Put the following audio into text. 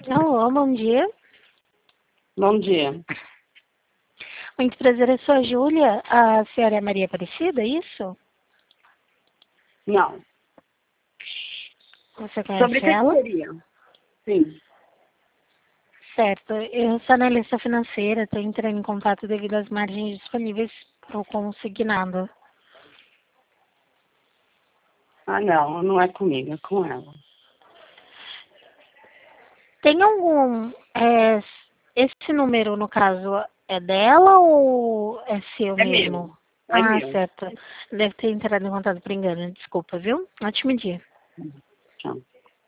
Alô, bom dia. Bom dia. Muito prazer, eu sou a Júlia. A senhora é Maria Aparecida, é isso? Não. Você Sobre o conhece que ela? seria? Sim. Certo, eu sou analista financeira, estou entrando em contato devido às margens disponíveis para o consignado. Ah, não é comigo, é com ela. Tem algum... esse número, no caso, é dela ou é seu É meu. mesmo? É Ah, meu. certo. Deve ter entrado em contato por engano, desculpa, viu? Ótimo dia. Tchau.